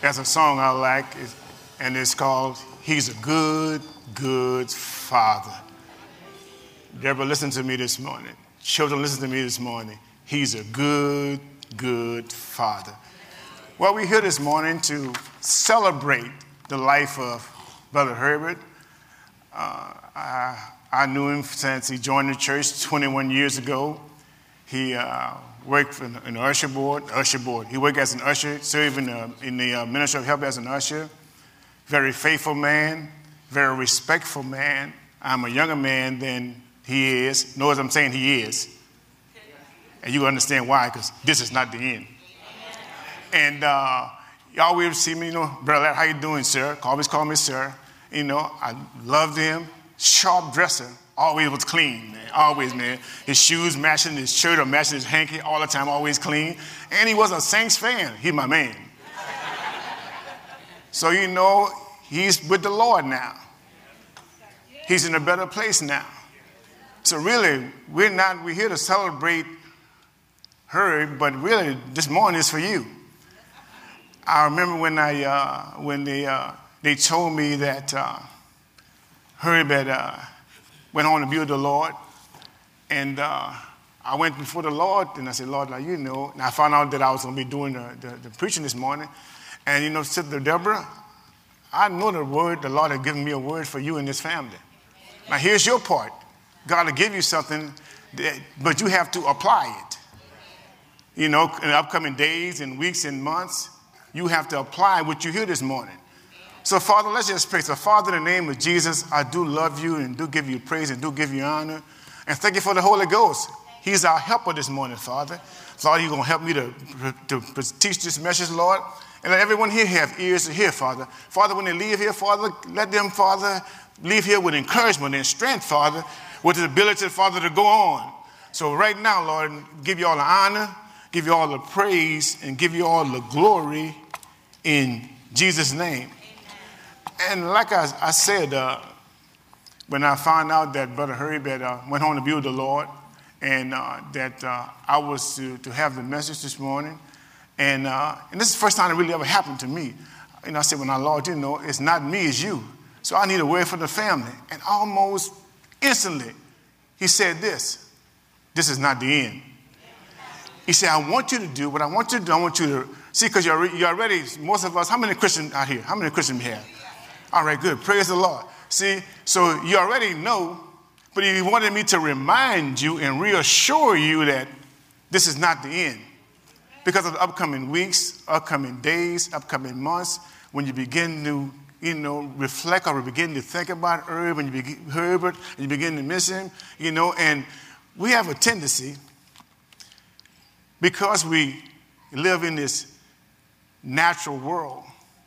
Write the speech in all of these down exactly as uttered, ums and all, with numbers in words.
There's a song I like, and it's called He's a Good, Good Father. Deborah, listen to me this morning. Children, listen to me this morning. He's a good, good Father. Well, we're here this morning to celebrate the life of Brother Herbert. Uh, I, I knew him since he joined the church twenty-one years ago. He uh, worked in, in the usher board, usher board. He worked as an usher, served in the, in the uh, Ministry of Health as an usher. Very faithful man, very respectful man. I'm a younger man than he is. Know what I'm saying? He is. And you understand why, because this is not the end. And uh, you always see me, you know, brother, how you doing, sir? Always call me sir. You know, I loved him. Sharp dresser. Always was clean, man. Always, man. His shoes matching his shirt or matching his hanky all the time, always clean. And he was a Saints fan. He's my man. So, you know, he's with the Lord now. He's in a better place now. So really, we're not, we're here to celebrate her, but really, this morning is for you. I remember when I, uh, when they, uh, they told me that uh, Herb had uh, went on to be with the Lord, and uh, I went before the Lord, and I said, Lord, like you know, and I found out that I was going to be doing the, the, the preaching this morning, and you know, Sister Deborah, I know the word, the Lord had given me a word for you and this family. Now here's your part. God will give you something, that, but you have to apply it. You know, in the upcoming days and weeks and months, you have to apply what you hear this morning. So, Father, let's just pray. So, Father, in the name of Jesus, I do love you and do give you praise and do give you honor. And thank you for the Holy Ghost. He's our helper this morning, Father. Father, you're going to help me to, to, to teach this message, Lord. And let everyone here have ears to hear, Father. Father, when they leave here, Father, let them, Father, leave here with encouragement and strength, Father, with the ability, Father, to go on. So right now, Lord, give you all the honor, give you all the praise, and give you all the glory in Jesus' name. And like I, I said, uh, when I found out that Brother Herb had uh, went home to be with the Lord, and uh, that uh, I was to, to have the message this morning, and uh, and this is the first time it really ever happened to me. And I said, when I, Lord, you know, it's not me, it's you. So I need a word for the family. And almost instantly, he said this, this is not the end. He said, I want you to do what I want you to do. I want you to, see, because you're, you're already, most of us, how many Christians out here? How many Christians we have? All right, good. Praise the Lord. See, so you already know, but he wanted me to remind you and reassure you that this is not the end. Because of the upcoming weeks, upcoming days, upcoming months, when you begin to, you know, reflect or begin to think about Herb and you begin, Herbert, and you begin to miss him, you know, and we have a tendency, because we live in this natural world,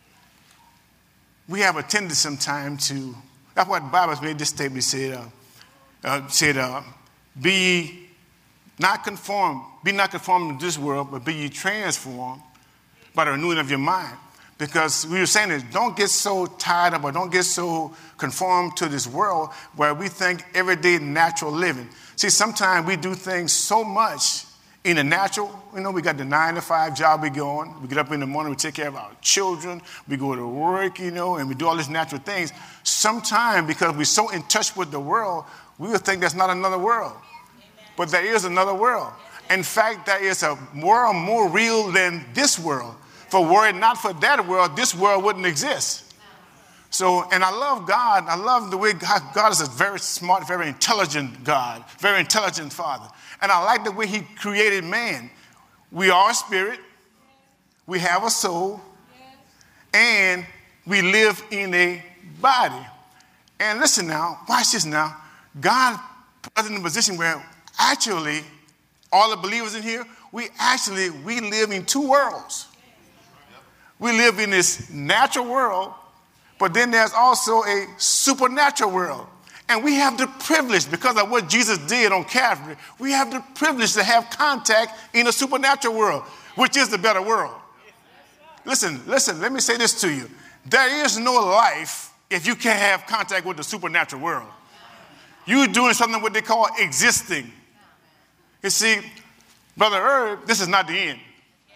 we have a tendency sometimes to, that's why the Bible made this statement, said, uh, uh, said uh, be ye not conformed, be not conformed to this world, but be ye transformed by the renewing of your mind. Because we were saying is, don't get so tied up or don't get so conformed to this world where we think everyday natural living. See, sometimes we do things so much in the natural, you know, we got the nine to five job we go on. We get up in the morning, we take care of our children, we go to work, you know, and we do all these natural things. Sometimes, because we're so in touch with the world, we will think there's not another world. But there is another world. In fact, there is a world more real than this world. For were it not for that world, this world wouldn't exist. So, and I love God. I love the way God, God is a very smart, very intelligent God, very intelligent Father. And I like the way he created man. We are a spirit, we have a soul, and we live in a body. And listen now, watch this now. God put us in a position where actually, all the believers in here, we actually, we live in two worlds. We live in this natural world, but then there's also a supernatural world. And we have the privilege, because of what Jesus did on Calvary, we have the privilege to have contact in a supernatural world, which is the better world. Listen, listen, let me say this to you. There is no life if you can't have contact with the supernatural world. You're doing something what they call existing. You see, Brother Herb, this is not the end.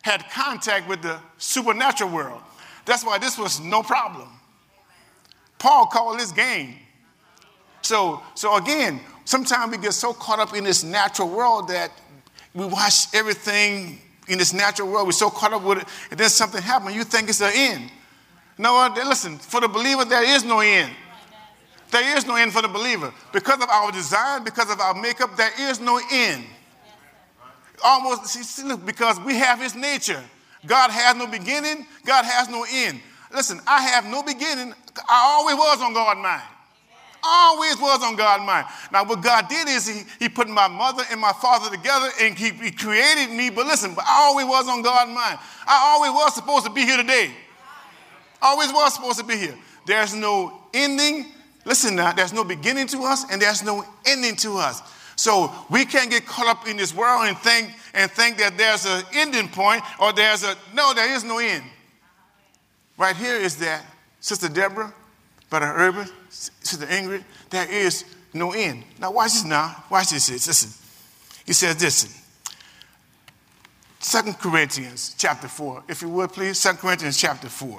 had contact with the supernatural world. That's why this was no problem. Paul called this game. So, so again, sometimes we get so caught up in this natural world that we watch everything in this natural world. We're so caught up with it, and then something happens. You think it's the end. No, listen, for the believer, there is no end. There is no end for the believer. Because of our design, because of our makeup, there is no end. Almost, see, look, because we have his nature. God has no beginning. God has no end. Listen, I have no beginning. I always was on God's mind. Always was on God's mind. Now, what God did is he, he put my mother and my father together, and he, he created me. But listen, but I always was on God's mind. I always was supposed to be here today. Always was supposed to be here. There's no ending. Listen now, there's no beginning to us, and there's no ending to us. So we can't get caught up in this world and think and think that there's an ending point, or there's a, no, there is no end. Right here is that, Sister Deborah, Brother Urban, Sister Ingrid, there is no end. Now watch this now. Watch this. Listen. He says this. Second Corinthians chapter four. If you would, please. Second Corinthians chapter four.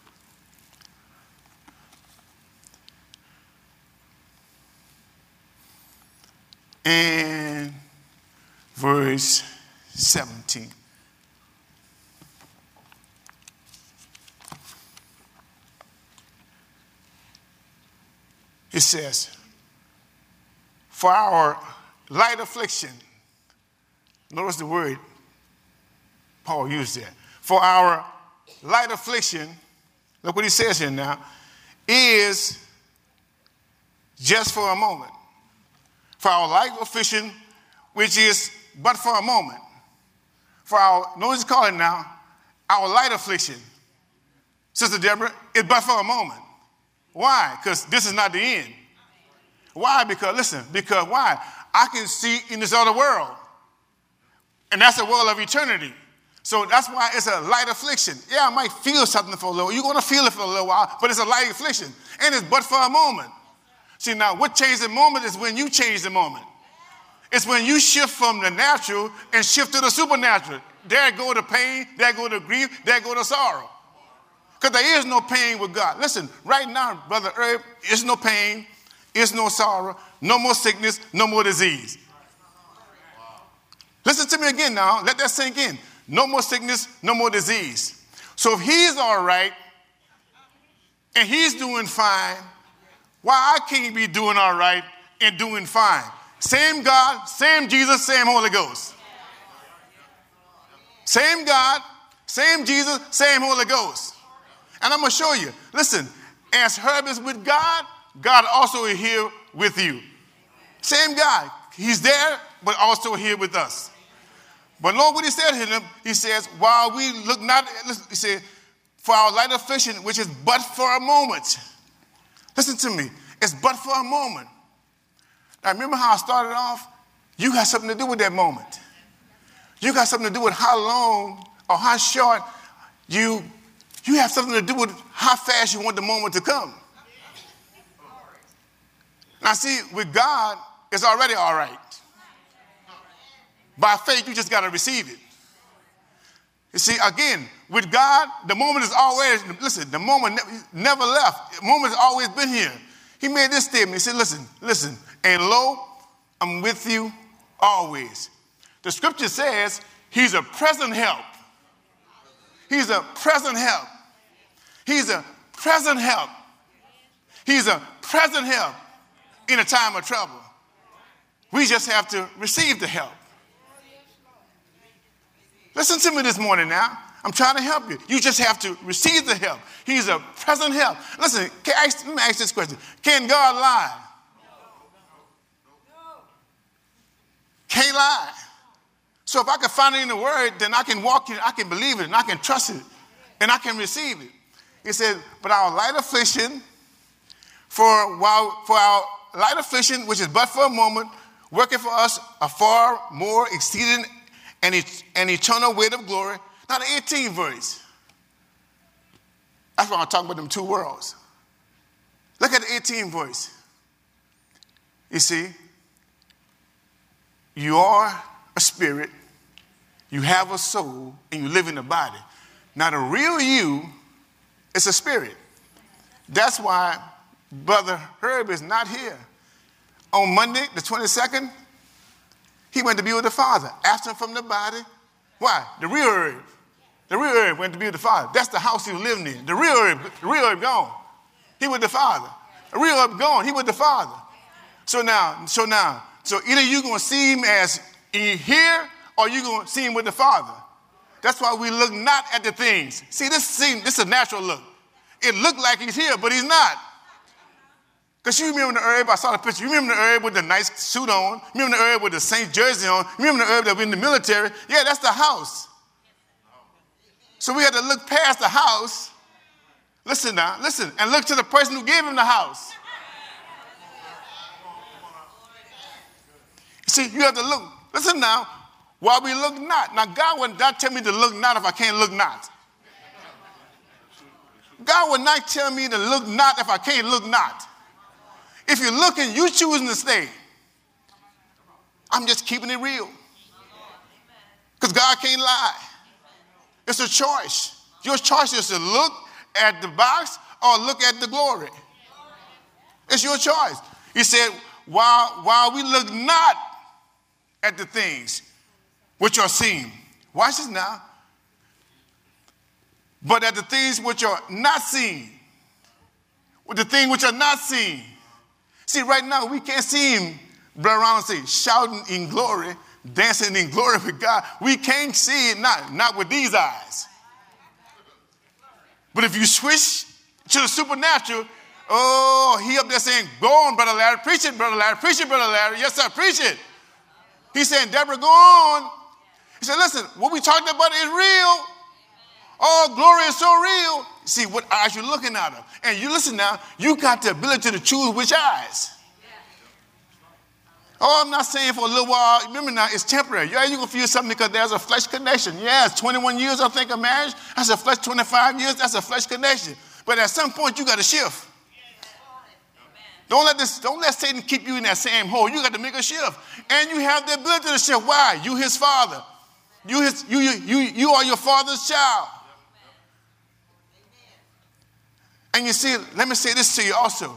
And verse seventeen. It says, for our light affliction, notice the word Paul used there. For our light affliction, look what he says here now, is just for a moment. For our light affliction, which is but for a moment. For our, notice he's calling now, our light affliction, Sister Deborah, is but for a moment. Why? Because this is not the end. Why? Because, listen, because why? I can see in this other world. And that's the world of eternity. So that's why it's a light affliction. Yeah, I might feel something for a little while. You're going to feel it for a little while, but it's a light affliction. And it's but for a moment. See, now, what changed the moment is when you change the moment. It's when you shift from the natural and shift to the supernatural. There go the pain, there go the grief, there go the sorrow. Because there is no pain with God. Listen, right now, Brother Herb, there's no pain, there's no sorrow, no more sickness, no more disease. Listen to me again now. Let that sink in. No more sickness, no more disease. So if he's all right and he's doing fine, why I can't be doing all right and doing fine? Same God, same Jesus, same Holy Ghost. Same God, same Jesus, same Holy Ghost. And I'm going to show you. Listen, as Herb is with God, God also is here with you. Same God. He's there, but also here with us. But Lord, what he said to him, he says, while we look not, he said, for our light affliction, which is but for a moment. Listen to me. It's but for a moment. Now, remember how I started off? You got something to do with that moment. You got something to do with how long or how short you, you have something to do with how fast you want the moment to come. Now, see, with God, it's already all right. By faith, you just got to receive it. You see, again, with God, the moment is always, listen, the moment never left. The moment has always been here. He made this statement. He said, listen, listen, and lo, I'm with you always. The scripture says he's a present help. He's a present help. He's a present help. He's a present help in a time of trouble. We just have to receive the help. Listen to me this morning now. I'm trying to help you. You just have to receive the help. He's a present help. Listen, can I ask, let me ask this question. Can God lie? Can't lie. So if I can find it in the word, then I can walk in, I can believe it, and I can trust it, and I can receive it. He said, but our light affliction, for while for our light affliction, which is but for a moment, working for us a far more exceeding and an eternal weight of glory. Now the eighteenth verse. That's why I'm talking about them two worlds. Look at the eighteenth verse. You see, you are a spirit, you have a soul, and you live in the body. Now, the real you is a spirit. That's why Brother Herb is not here. On Monday, the twenty-second, he went to be with the Father, absent from the body. Why? The real Herb. The real Herb went to be with the Father. That's the house he was living in. The real Herb, the real Herb gone. He with the Father. The real Herb gone. He with the Father. So now, so now, so either you're going to see him as in here, or you're going to see him with the Father. That's why we look not at the things. See, this scene, this is a natural look. It looked like he's here, but he's not. Because you remember the Herb, I saw the picture. You remember the Herb with the nice suit on. You remember the Herb with the Saint jersey on. You remember the Herb that was in the military. Yeah, that's the house. So we had to look past the house. Listen now, listen, and look to the person who gave him the house. See, you have to look. Listen now, while we look not. Now, God would not tell me to look not if I can't look not. God would not tell me to look not if I can't look not. If you're looking, you're choosing to stay. I'm just keeping it real. Because God can't lie. It's a choice. Your choice is to look at the box or look at the glory. It's your choice. He said, while, while we look not at the things which are seen. Watch this now. But at the things which are not seen. With the things which are not seen. See, right now, we can't see him, Brother Ronald say, shouting in glory, dancing in glory with God. We can't see it, not, not with these eyes. But if you switch to the supernatural, oh, he up there saying, go on, Brother Larry, preach it, Brother Larry, preach it, Brother Larry. Yes, sir, preach it. He's saying, Deborah, go on. He said, listen, what we talked about is real. Oh, glory is so real. See what eyes you're looking at them. And you listen now, you got the ability to choose which eyes. Oh, I'm not saying for a little while. Remember now, it's temporary. Yeah, you're going to feel something because there's a flesh connection. Yeah, it's twenty-one years, I think, of marriage. That's a flesh, twenty-five years, that's a flesh connection. But at some point, you got to shift. Don't let this, don't let Satan keep you in that same hole. You got to make a shift. And you have the ability to shift. Why? You his father. You, his, you, you, you, you are your father's child. And you see, let me say this to you also.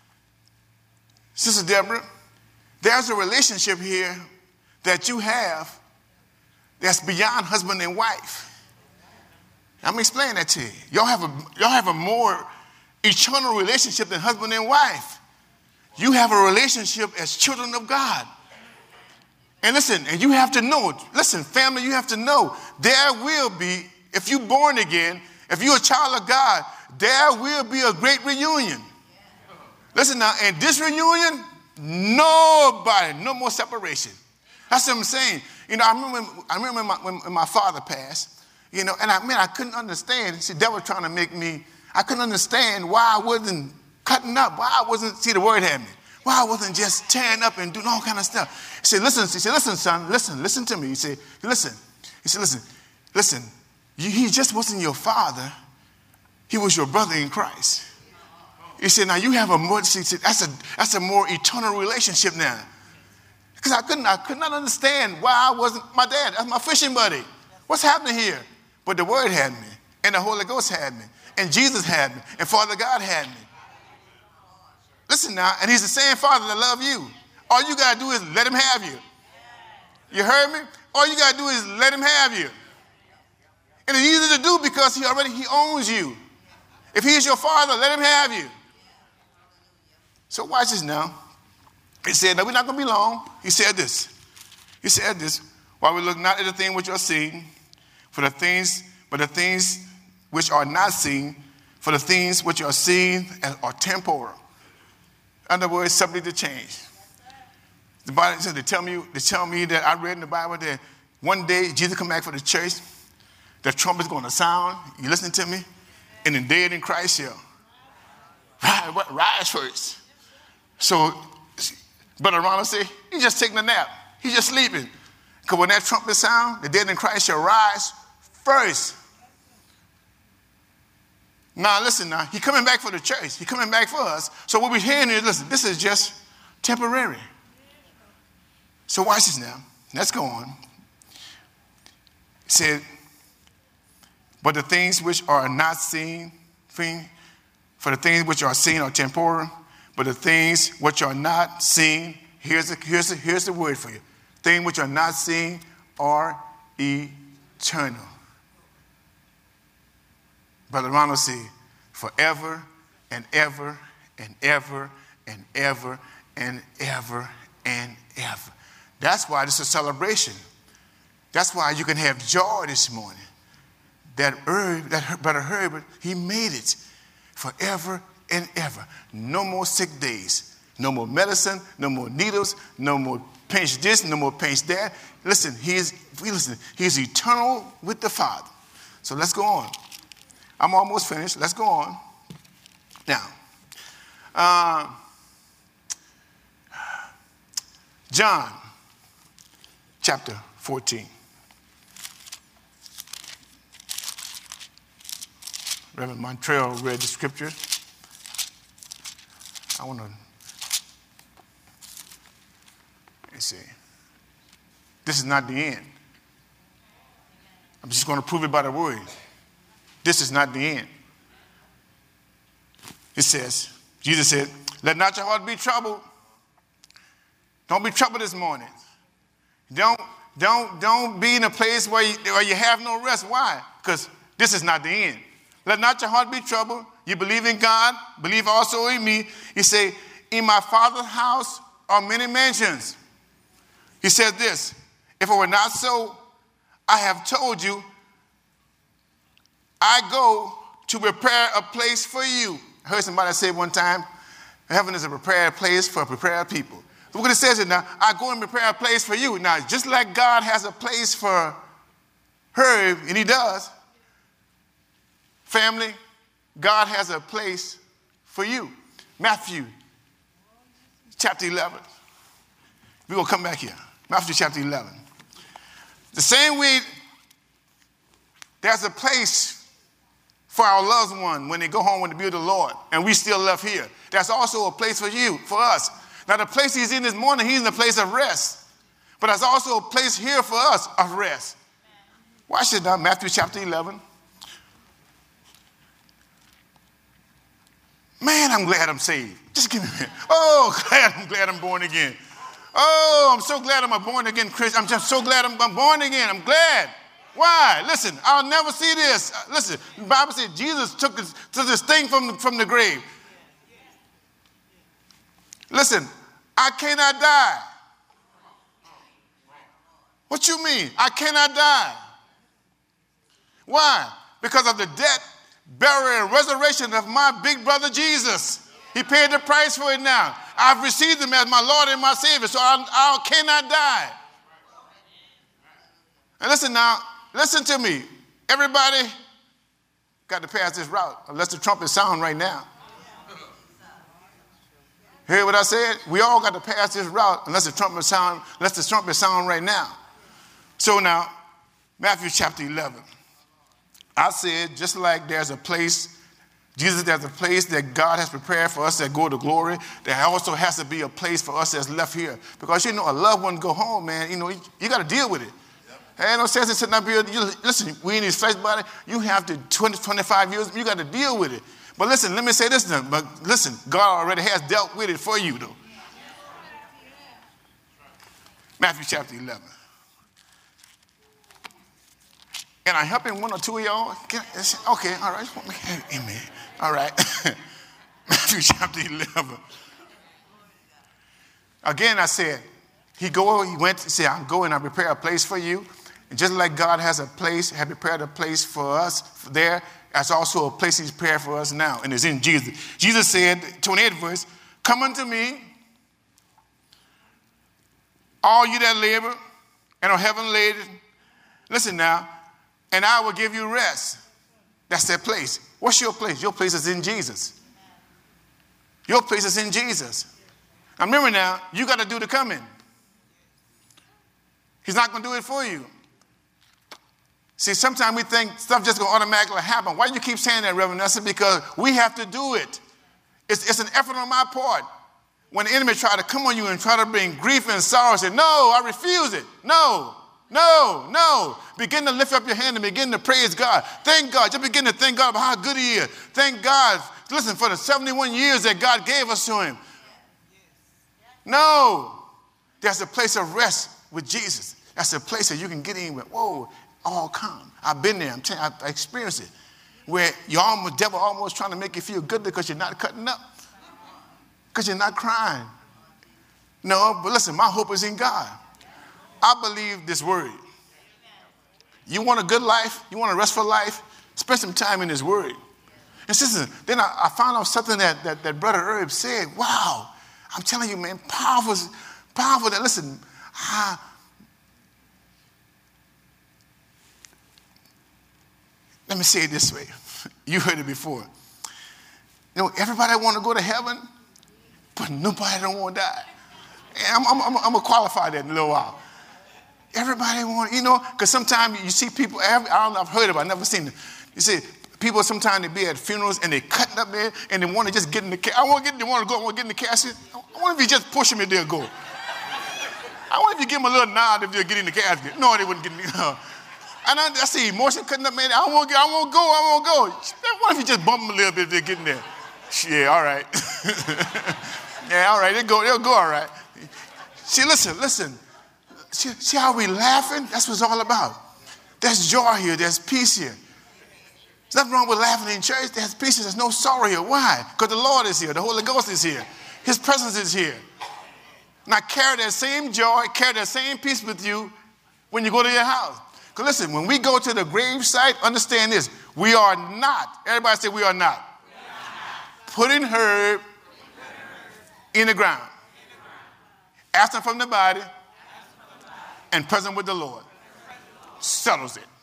Sister Deborah, there's a relationship here that you have that's beyond husband and wife. I'm explaining that to you. Y'all have a, y'all have a more eternal relationship than husband and wife. You have a relationship as children of God. And listen, and you have to know, listen, family, you have to know, there will be, if you're born again, if you're a child of God, there will be a great reunion. Listen now, in this reunion, nobody, no more separation. That's what I'm saying. You know, I remember, I remember when, my, when my father passed, you know, and I mean, I couldn't understand. See, they were trying to make me, I couldn't understand why I wasn't cutting up, why I wasn't, see, the word had me, why I wasn't just tearing up and doing all kind of stuff. He said, listen, he said, listen, son, listen, listen to me. He said, listen, he said, listen, listen, you, he just wasn't your father. He was your brother in Christ. He said, now you have a more, see, that's a, that's a more eternal relationship now. Because I couldn't, I could not understand why I wasn't my dad. That's my fishing buddy. What's happening here? But the word had me, and the Holy Ghost had me, and Jesus had me, and Father God had me. Listen now, and he's the same Father that loves you. All you got to do is let him have you. You heard me? All you got to do is let him have you. And it's easy to do because he already, he owns you. If he's your father, let him have you. So watch this now. He said, no, we're not going to be long. He said this. He said this, while we look not at the thing which are seen, for the things, but the things which are not seen, for the things which are seen are temporal. In other words, subject to change. The Bible says, they tell me, they tell me that I read in the Bible that one day Jesus come back for the church, the trumpet's going to sound. You listening to me? And the dead in Christ shall rise, rise first. So, Brother Ronald said, he's just taking a nap. He's just sleeping. Because when that trumpet sound, the dead in Christ shall rise first. Now, listen now. He's coming back for the church. He's coming back for us. So what we're hearing is, listen, this is just temporary. So watch this now. Let's go on. said, but the things which are not seen, for the things which are seen are temporal, but the things which are not seen, here's the, here's the, here's the word for you. Things which are not seen are eternal. Brother Ronald said, forever and ever and ever and ever and ever and ever. That's why this is a celebration. That's why you can have joy this morning. That Herb, that Brother Herbert, he made it forever and ever. No more sick days. No more medicine. No more needles. No more pinch this. No more pinch that. Listen, he is, listen, he is eternal with the Father. So let's go on. I'm almost finished. Let's go on. Now, uh, John chapter fourteen. Reverend Montreal read the scripture. I want to, let's see. This is not the end. I'm just going to prove it by the word. This is not the end. It says, Jesus said, let not your heart be troubled. Don't be troubled this morning. Don't, don't, don't be in a place where you, where you have no rest. Why? Because this is not the end. Let not your heart be troubled. You believe in God, believe also in me. He said, in my Father's house are many mansions. He said this, if it were not so, I have told you, I go to prepare a place for you. I heard somebody say one time, heaven is a prepared place for prepared people. Look what it says here now, I go and prepare a place for you. Now, just like God has a place for Herb, and he does, family, God has a place for you. Matthew chapter eleven. We're going to come back here. Matthew chapter eleven. The same way there's a place for our loved one when they go home to be with the Lord, and we still left here. There's also a place for you, for us. Now, the place he's in this morning, he's in a place of rest. But there's also a place here for us of rest. Watch it now, Matthew chapter eleven. Man, I'm glad I'm saved. Just give me a minute. Oh, glad I'm glad I'm born again. Oh, I'm so glad I'm a born again Christian. I'm just so glad I'm, I'm born again. I'm glad. Why? Listen, I'll never see this. Listen, the Bible said Jesus took this, took this thing from the, from the grave. Listen, I cannot die. What you mean? I cannot die. Why? Because of the death, burial, and resurrection of my big brother Jesus. He paid the price for it now. I've received him as my Lord and my Savior, so I, I cannot die. And listen now, listen to me. Everybody got to pass this route, unless the trumpet sound right now. Hear what I said? We all got to pass this route, unless the trumpet sound, unless the trumpet sound right now. So now, Matthew chapter eleven. I said, just like there's a place, Jesus, there's a place that God has prepared for us that go to glory, there also has to be a place for us that's left here. Because, you know, a loved one go home, man, you know, you, you got to deal with it. Yep. Ain't no sense in sitting up here, you, listen, we in this flesh body, you have to, twenty, twenty-five years, you got to deal with it. But listen, let me say this now, but listen, God already has dealt with it for you, though. Matthew chapter eleven. Can I help in one or two of y'all? Can I, okay, all right. Amen. All right. Matthew chapter eleven. Again, I said, he go, he went, he said, I'm going, I prepare a place for you. And just like God has a place, had prepared a place for us there, that's also a place he's prepared for us now, and it's in Jesus. Jesus said, twenty-eighth verse, come unto me, all you that labor and are heavy laden. Listen now, and I will give you rest. That's that place. What's your place? Your place is in Jesus. Your place is in Jesus. Now remember now, you got to do the coming. He's not going to do it for you. See, sometimes we think stuff just going to automatically happen. Why do you keep saying that, Reverend Nelson? Because we have to do it. It's, it's an effort on my part. When the enemy try to come on you and try to bring grief and sorrow, say, no, I refuse it. No. No, no. Begin to lift up your hand and begin to praise God. Thank God. Just begin to thank God about how good he is. Thank God, listen, for the seventy-one years that God gave us to him. No. There's a place of rest with Jesus. That's a place that you can get in with, whoa, all calm. I've been there. I'm telling you, I experienced it. Where you almost, devil almost trying to make you feel good because you're not cutting up. Because you're not crying. No, but listen, my hope is in God. I believe this word. You want a good life? You want a restful life? Spend some time in his word. And listen, then I, I found out something that, that, that Brother Herb said. Wow. I'm telling you, man, powerful, powerful. That, listen, ah, let me say it this way. You heard it before. You know, everybody want to go to heaven, but nobody don't want to die. And I'm, I'm, I'm going to qualify that in a little while. Everybody want, you know, because sometimes you see people, I don't know, I've heard of it, I've never seen it. You see, people sometimes they be at funerals and they cutting up there and they want to just get in the casket. I want to get, they want to go, I want to get in the casket. I wonder if you just push them and they'll go. I wonder if you give them a little nod if they'll get in the casket. No, they wouldn't get in the casket. And I, I see emotion cutting up, man. I won't get, I won't go, I won't go. What if you just bump them a little bit if they're getting there? Yeah, all right. Yeah, all right, they'll go, they'll go all right. See, listen, listen. See, see how we laughing? That's what it's all about. There's joy here. There's peace here. There's nothing wrong with laughing in church. There's peace. There's no sorrow here. Why? Because the Lord is here. The Holy Ghost is here. His presence is here. Now carry that same joy, carry that same peace with you when you go to your house. Because listen, when we go to the grave site, understand this. We are not, everybody say we are not, we are not. Putting her in the ground. Absent from the body and present with the Lord. Settles it.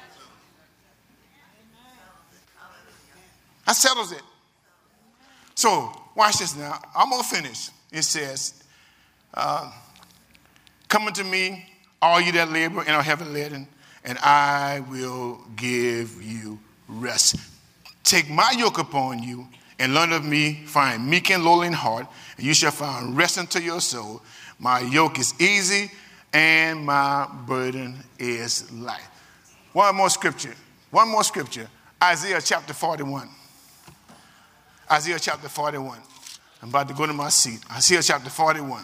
That settles it. So, watch this now. I'm going to finish. It says, uh, come unto me, all you that labor and are heavy laden, and I will give you rest. Take my yoke upon you and learn of me, find meek and lowly in heart, and you shall find rest unto your soul. My yoke is easy and my burden is light. One more scripture. One more scripture. Isaiah chapter forty-one. Isaiah chapter forty-one. I'm about to go to my seat. Isaiah chapter forty-one.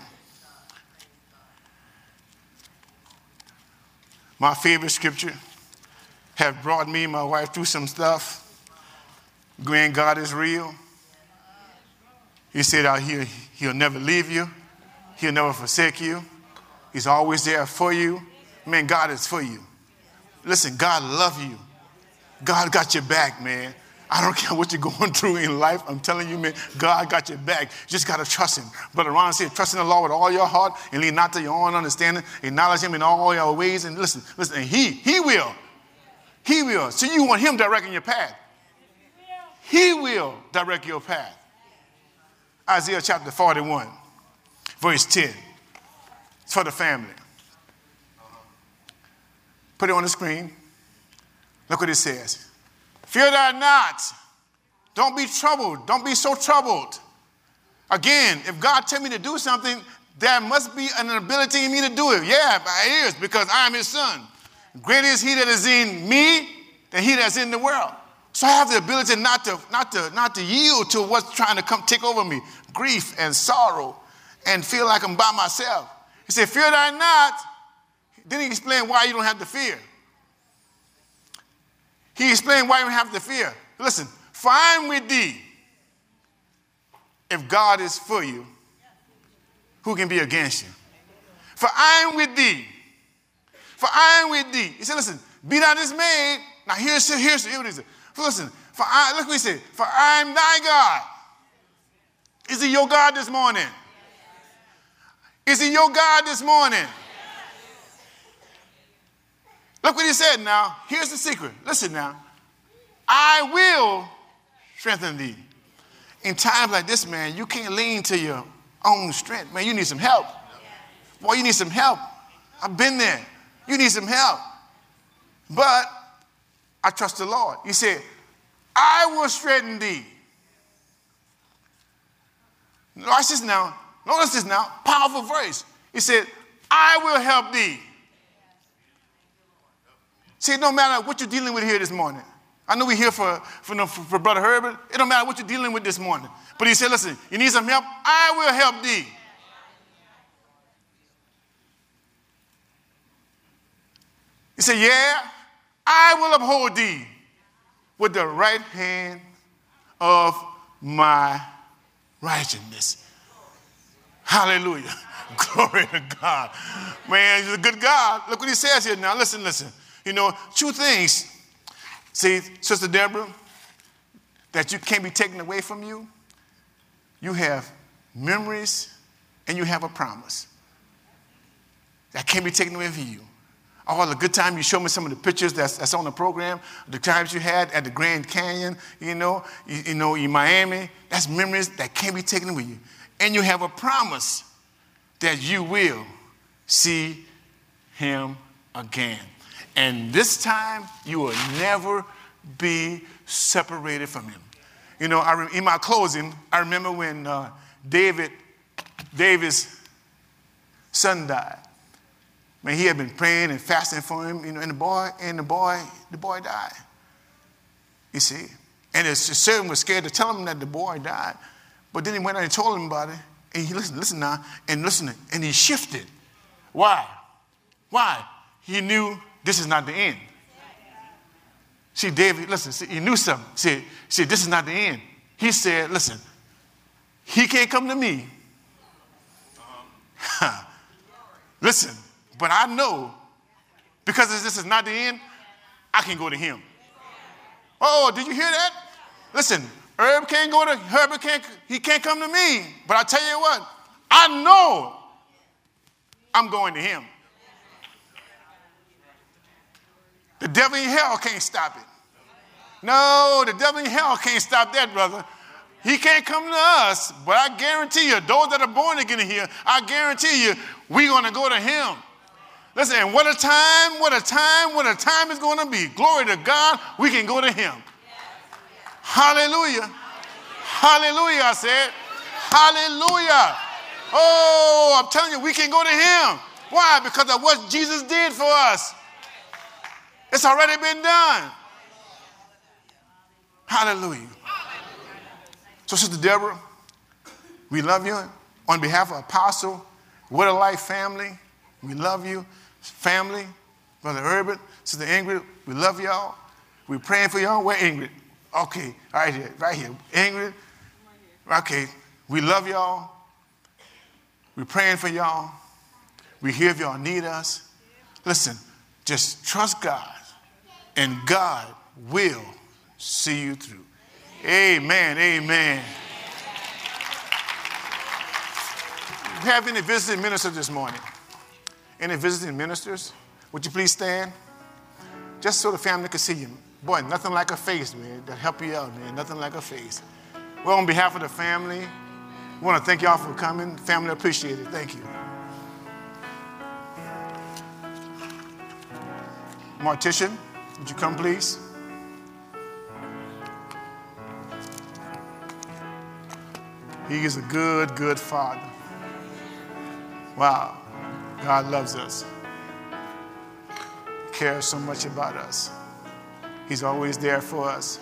My favorite scripture. Have brought me and my wife through some stuff. Grand God is real. He said out here, he'll never leave you. He'll never forsake you. He's always there for you. Man, God is for you. Listen, God loves you. God got your back, man. I don't care what you're going through in life. I'm telling you, man, God got your back. You just got to trust him. Brother Ron said, trust in the Lord with all your heart and lean not to your own understanding. Acknowledge him in all your ways. And listen, listen, and he, he will. He will. So you want him directing your path. He will direct your path. Isaiah chapter forty-one, verse ten. It's for the family. Put it on the screen. Look what it says. Fear thou not. Don't be troubled. Don't be so troubled. Again, if God tell me to do something, there must be an ability in me to do it. Yeah, it is, because I am his son. Greater is he that is in me than he that's in the world. So I have the ability not to, not to, not to yield to what's trying to come take over me. Grief and sorrow and feel like I'm by myself. He said, fear thou not. Then he explained why you don't have to fear. He explained why you don't have to fear. Listen, for I am with thee. If God is for you, who can be against you? For I am with thee. For I am with thee. He said, listen, be not dismayed. Now here's, here's, here's what he said. Listen, for I, look what he said. For I am thy God. Is he your God this morning? Is he your God this morning? Look what he said now. Here's the secret. Listen now. I will strengthen thee. In times like this, man, you can't lean to your own strength. Man, you need some help. Boy, you need some help. I've been there. You need some help. But I trust the Lord. He said, I will strengthen thee. Watch this now. Notice this now. Powerful verse. He said, I will help thee. See, it don't matter what you're dealing with here this morning. I know we're here for, for, for Brother Herbert. It don't matter what you're dealing with this morning. But he said, listen, you need some help? I will help thee. He said, yeah, I will uphold thee with the right hand of my righteousness. Hallelujah. Glory to God. Man, he's a good God. Look what he says here now. Listen, listen. You know, two things. See, Sister Deborah, that you can't be taken away from you. You have memories and you have a promise. That can't be taken away from you. All the good time you show me some of the pictures that's, that's on the program, the times you had at the Grand Canyon, you know, you, you know, in Miami, that's memories that can't be taken away from you. And you have a promise that you will see him again. And this time, you will never be separated from him. You know, I, in my closing, I remember when uh, David, David's son died. Man, he had been praying and fasting for him, you know, and the boy, and the boy, the boy died. You see, and his servant was scared to tell him that the boy died, but then he went out and told him about it, and he listened, listen now, and listen, and he shifted. Why? Why? He knew this is not the end. See, David, listen, see, he knew something. See, see, this is not the end. He said, listen, he can't come to me. Listen, but I know because this is not the end, I can go to him. Oh, did you hear that? Listen, Herb can't go to, Herbert can't, he can't come to me. But I tell you what, I know I'm going to him. The devil in hell can't stop it. No, the devil in hell can't stop that, brother. He can't come to us, but I guarantee you, those that are born again here, I guarantee you, we're going to go to him. Listen, and what a time, what a time, what a time it's going to be. Glory to God, we can go to him. Hallelujah. Hallelujah, I said. Hallelujah. Oh, I'm telling you, we can go to him. Why? Because of what Jesus did for us. It's already been done. Hallelujah. So, Sister Deborah, we love you. On behalf of Apostle, What a Life family, we love you. Family, Brother Herbert, Sister Ingrid, we love y'all. We're praying for y'all. Where Ingrid? Okay, right here, right here. Ingrid, okay, we love y'all. We're praying for y'all. We're here if y'all need us. Listen, just trust God, and God will see you through. Amen, amen. We have any visiting ministers this morning? Any visiting ministers? Would you please stand? Just so the family can see you. Boy, nothing like a face, man. That'll help you out, man. Nothing like a face. Well, on behalf of the family, we want to thank y'all for coming. Family appreciate it. Thank you. Mortician, would you come, please? He is a good, good father. Wow. God loves us. He cares so much about us. He's always there for us.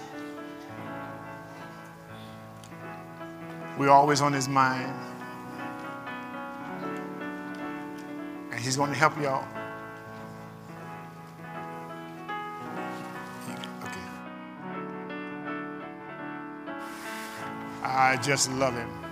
We're always on his mind. And he's going to help y'all. Okay. I just love him.